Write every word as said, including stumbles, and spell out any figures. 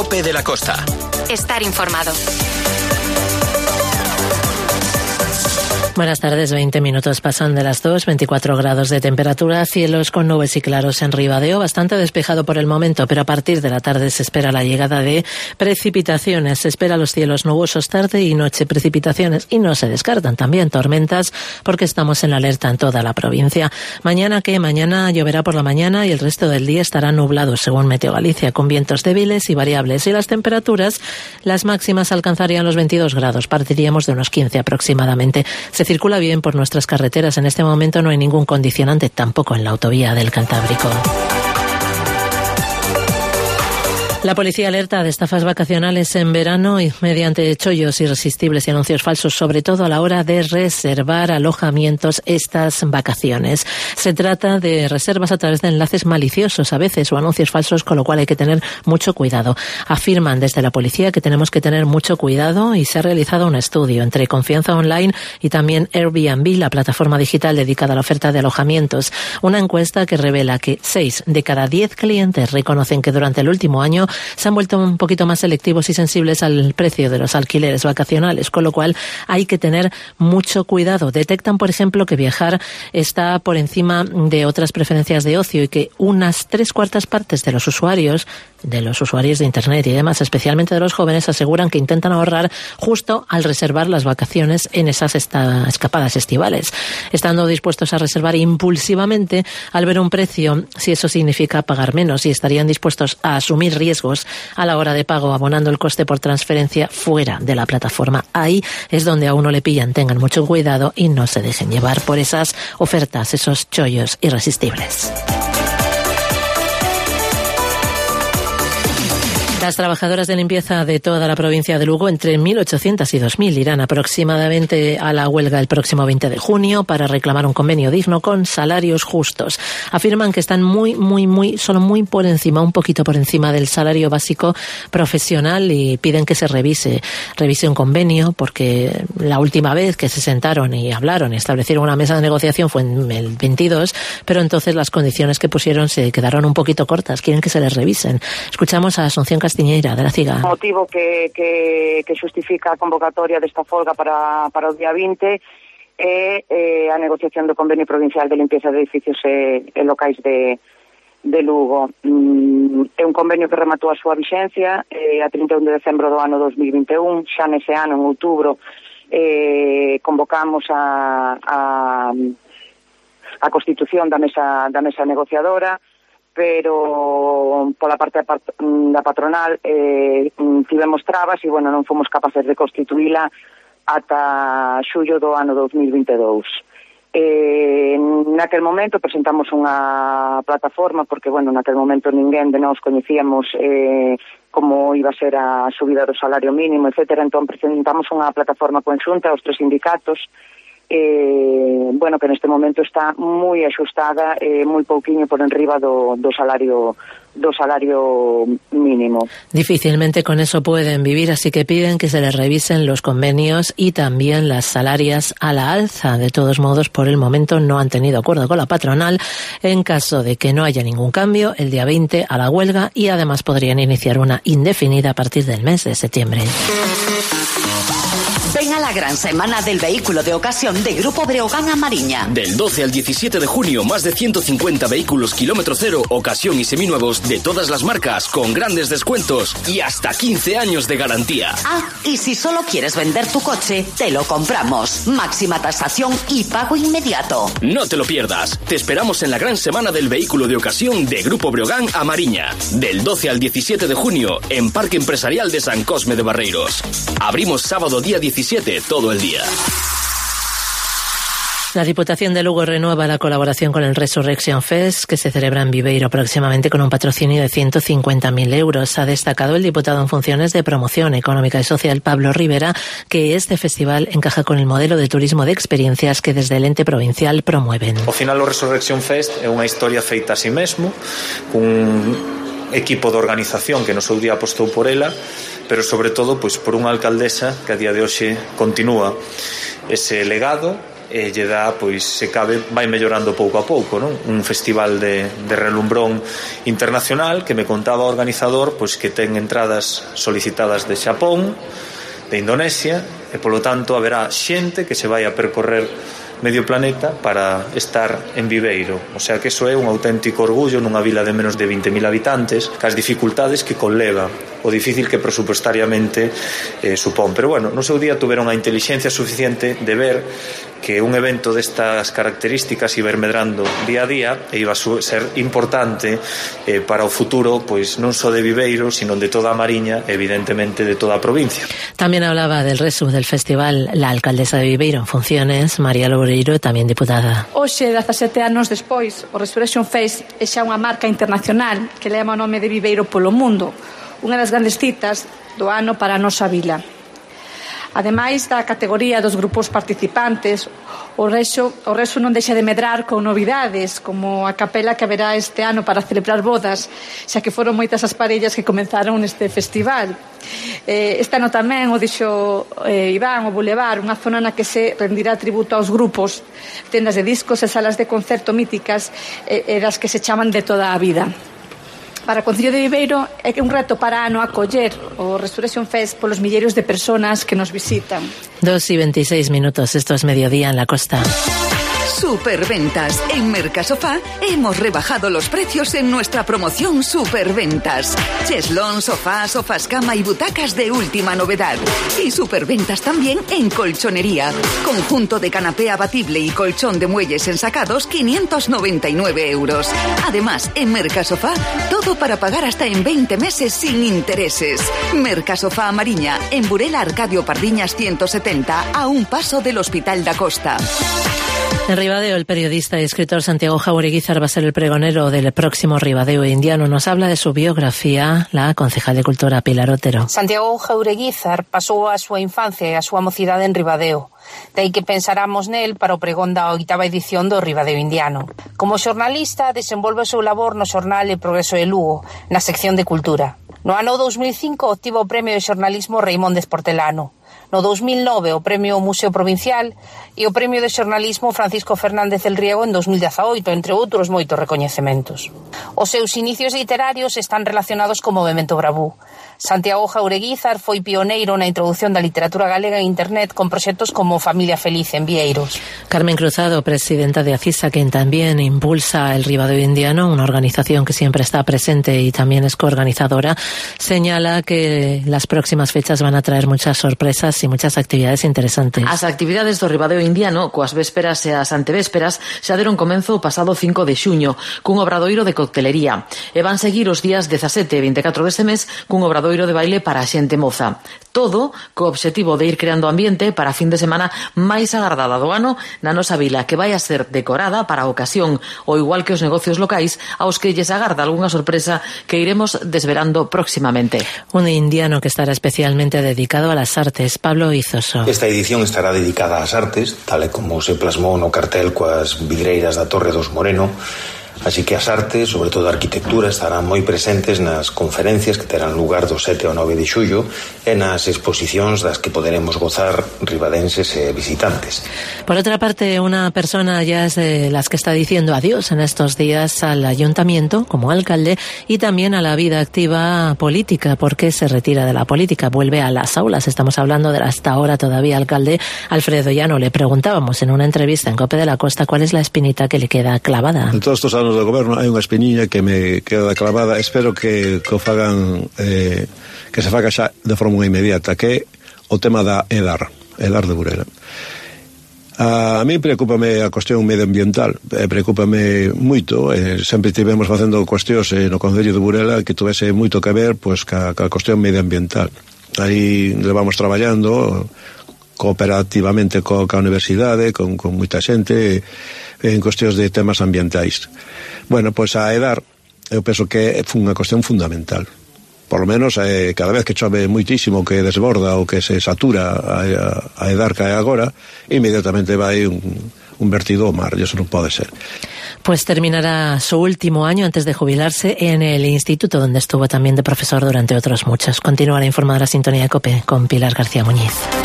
COPE de la Costa. Estar informado. Buenas tardes, veinte minutos pasan de las dos, veinticuatro grados de temperatura, cielos con nubes y claros en Ribadeo, bastante despejado por el momento, pero a partir de la tarde se espera la llegada de precipitaciones. Se espera los cielos nubosos tarde y noche, precipitaciones, y no se descartan también tormentas porque estamos en alerta en toda la provincia. Mañana, ¿qué? Mañana lloverá por la mañana y el resto del día estará nublado, según Meteo Galicia, con vientos débiles y variables. Y las temperaturas, las máximas alcanzarían los veintidós grados, partiríamos de unos quince aproximadamente. Se circula bien por nuestras carreteras. En este momento no hay ningún condicionante, tampoco en la autovía del Cantábrico. La policía alerta de estafas vacacionales en verano y mediante chollos irresistibles y anuncios falsos, sobre todo a la hora de reservar alojamientos estas vacaciones. Se trata de reservas a través de enlaces maliciosos a veces o anuncios falsos, con lo cual hay que tener mucho cuidado. Afirman desde la policía que tenemos que tener mucho cuidado y se ha realizado un estudio entre Confianza Online y también Airbnb, la plataforma digital dedicada a la oferta de alojamientos. Una encuesta que revela que seis de cada diez clientes reconocen que durante el último año se han vuelto un poquito más selectivos y sensibles al precio de los alquileres vacacionales, con lo cual hay que tener mucho cuidado. Detectan, por ejemplo, que viajar está por encima de otras preferencias de ocio y que unas tres cuartas partes de los usuarios, de los usuarios de Internet y demás, especialmente de los jóvenes, aseguran que intentan ahorrar justo al reservar las vacaciones en esas esta- escapadas estivales, estando dispuestos a reservar impulsivamente al ver un precio, si eso significa pagar menos, y estarían dispuestos a asumir riesgos a la hora de pago, abonando el coste por transferencia fuera de la plataforma. Ahí es donde a uno le pillan. Tengan mucho cuidado y no se dejen llevar por esas ofertas, esos chollos irresistibles. Las trabajadoras de limpieza de toda la provincia de Lugo, entre mil ochocientas y dos mil, irán aproximadamente a la huelga el próximo veinte de junio para reclamar un convenio digno con salarios justos. Afirman que están muy, muy, muy, solo muy por encima, un poquito por encima del salario básico profesional, y piden que se revise, revise un convenio, porque la última vez que se sentaron y hablaron y establecieron una mesa de negociación fue en el veintidós, pero entonces las condiciones que pusieron se quedaron un poquito cortas. Quieren que se les revisen. Escuchamos a Asunción Castiñeira, de la CIGA. O motivo que, que, que xustifica a convocatoria desta folga para, para o día vinte é eh, a negociación do convenio provincial de limpieza de edificios e, e locais de, de Lugo. Mm, é un convenio que rematou a súa vixencia eh, a trinta e un de decembro do ano dos mil vinte e un. Xa nese ano, en outubro, eh, convocamos a, a, a constitución da mesa, da mesa negociadora, pero pola parte da patronal eh, tivemos trabas e, bueno, non fomos capaces de constituíla ata xullo do ano dos mil vinte e dous. Eh, naquel momento presentamos unha plataforma porque, bueno, naquel momento ninguén de nós coñecíamos eh, como iba a ser a subida do salario mínimo, etcétera. Entón presentamos unha plataforma conxunta aos tres sindicatos, eh, bueno, que neste momento está moi axustada, eh, moi pouquiño por enriba do, do salario do salario mínimo. Difícilmente con eso pueden vivir, así que piden que se les revisen los convenios y también las salarias a la alza. De todos modos, por el momento no han tenido acuerdo con la patronal. En caso de que no haya ningún cambio, el día veinte a la huelga, y además podrían iniciar una indefinida a partir del mes de septiembre. Ven a la gran semana del vehículo de ocasión de Grupo Breogán a Mariña. Del doce al diecisiete de junio, más de ciento cincuenta vehículos kilómetro cero, ocasión y seminuevos de todas las marcas, con grandes descuentos y hasta quince años de garantía. Ah, y si solo quieres vender tu coche, te lo compramos. Máxima tasación y pago inmediato. No te lo pierdas. Te esperamos en la gran semana del vehículo de ocasión de Grupo Breogán a Mariña. Del doce al diecisiete de junio, en Parque Empresarial de San Cosme de Barreiros. Abrimos sábado día diecisiete todo el día. La Diputación de Lugo renueva la colaboración con el Resurrection Fest, que se celebra en Viveiro próximamente con un patrocinio de ciento cincuenta mil euros. Ha destacado el diputado en funciones de Promoción Económica y Social, Pablo Rivera, que este festival encaja con el modelo de turismo de experiencias que desde el ente provincial promueven. Ao final, o Resurrection Fest é unha historia feita a si mesmo, un equipo de organización que no seu día apostou por ela, pero sobre todo pois por unha alcaldesa que a día de hoxe continúa ese legado e lle dá, pois, se cabe, vai mellorando pouco a pouco, non? Un festival de, de relumbrón internacional que me contaba o organizador, pois, que ten entradas solicitadas de Xapón, de Indonesia, e polo tanto haberá xente que se vai a percorrer medio planeta para estar en Viveiro. O sea que eso é un auténtico orgullo nunha vila de menos de vinte mil habitantes, cas dificultades que conleva, o difícil que presupuestariamente eh, supón. Pero bueno, no seu día tuveron a intelixencia suficiente de ver que un evento destas características iba ir medrando día a día e iba a ser importante eh, para o futuro, pois non só de Viveiro, sino de toda a Mariña, evidentemente de toda a provincia. También hablaba del resto del festival la alcaldesa de Viveiro en funciones, María Loureiro, tamén diputada. Hoxe, dezasete anos despois, o Resurrection Fest é xa unha marca internacional que leva o nome de Viveiro polo mundo, unha das grandes citas do ano para a nosa vila. Ademais da categoría dos grupos participantes, o resto, o resto non deixa de medrar con novidades, como a capela que haberá este ano para celebrar bodas, xa que foron moitas as parellas que comenzaron neste festival. Eh, este ano tamén, o dixo eh, Iván, o Boulevard, unha zona na que se rendirá tributo aos grupos, tendas de discos e salas de concerto míticas e eh, das que se chaman de toda a vida. Para o Concello de Viveiro é un reto para ano acoller o Resurrection Fest polos milleiros de personas que nos visitan. Dos y veintiséis minutos, esto es mediodía en la costa. Superventas. En Mercasofá hemos rebajado los precios en nuestra promoción Superventas. Cheslón, sofás, sofás cama y butacas de última novedad. Y Superventas también en colchonería. Conjunto de canapé abatible y colchón de muelles ensacados, quinientos noventa y nueve euros. Además, en Mercasofá, todo para pagar hasta en veinte meses sin intereses. Mercasofá Mariña, en Burela Arcadio Pardiñas ciento setenta, a un paso del Hospital da Costa. En Ribadeo, el periodista y escritor Santiago Jaureguizar va a ser el pregonero del próximo Ribadeo indiano. Nos habla de su biografía la concejal de Cultura Pilar Otero. Santiago Jaureguizar pasou a súa infancia e a súa mocidade en Ribadeo. De aí que pensáramos nel para o pregón da oitava edición do Ribadeo indiano. Como xornalista, desenvolve o seu labor no xornal El Progreso de Lugo, na sección de Cultura. No ano dous mil cinco obtivo o premio de xornalismo Reimondes Portelano. No dous mil nove o premio Museo Provincial e o premio de xornalismo Francisco Fernández el Riego en dous mil dezaoito, entre outros moitos recoñecementos. Os seus inicios literarios están relacionados co movemento Bravú. Santiago Jaureguizar foi pioneiro na introducción da literatura galega en internet con proxectos como Familia Feliz en Vieiros. Carmen Cruzado, presidenta de ACISA, quien también impulsa el Ribadeo Indiano, una organización que siempre está presente y también es coorganizadora, señala que las próximas fechas van a traer muchas sorpresas e muchas actividades interesantes. As actividades do Ribadeo Indiano, coas vésperas e as antevésperas, xa deron comenzo o pasado cinco de xuño, cun obradoiro de coctelería. E van seguir os días dezasete e vinte e catro deste mes cun obradoiro de baile para a xente moza. Todo co obxectivo de ir creando ambiente para a fin de semana máis agardada do ano na nosa vila, que vai a ser decorada para a ocasión, ao igual que os negocios locais aos que lles agarda algunha sorpresa que iremos desvelando próximamente. Un indiano que estará especialmente dedicado a las artes, Pablo Izoso. Esta edición estará dedicada ás artes, tal e como se plasmou no cartel coas vidreiras da Torre dos Moreno. Así que as artes, sobre todo a arquitectura, estarán moi presentes nas conferencias que terán lugar do sete ao nove de xullo e nas exposicións das que poderemos gozar ribadenses e visitantes. Por otra parte, una persona ya es de las que está diciendo adiós en estos días al ayuntamiento como alcalde y también a la vida activa política, porque se retira de la política, vuelve a las aulas. Estamos hablando del hasta ahora todavía alcalde Alfredo Llano. Le preguntábamos en una entrevista en Cope de la Costa cuál es la espinita que le queda clavada. En todos estos anos do goberno hai unha espiniña que me queda clavada. Espero que, que o fagan eh, que se faga xa de forma inmediata, que é o tema da EDAR EDAR de Burela. A, a mí preocúpame a cuestión medioambiental, eh, preocúpame moito, eh, sempre tivemos facendo cuestións eh, no Concello de Burela que tuvese moito que ver pois ca, ca cuestión medioambiental. Aí levamos traballando cooperativamente co, ca universidade, con, con moita xente en cuestións de temas ambientais. Bueno, pois a EDAR eu penso que é unha cuestión fundamental. Por lo menos eh, cada vez que chove moitísimo, que desborda ou que se satura a, a EDAR que hai agora, inmediatamente vai un, un vertido ao mar, e eso non pode ser. Pues terminará su último año antes de jubilarse en el instituto donde estuvo también de profesor durante otros muchos. Continúa la informada Sintonía de COPE con Pilar García Muñiz.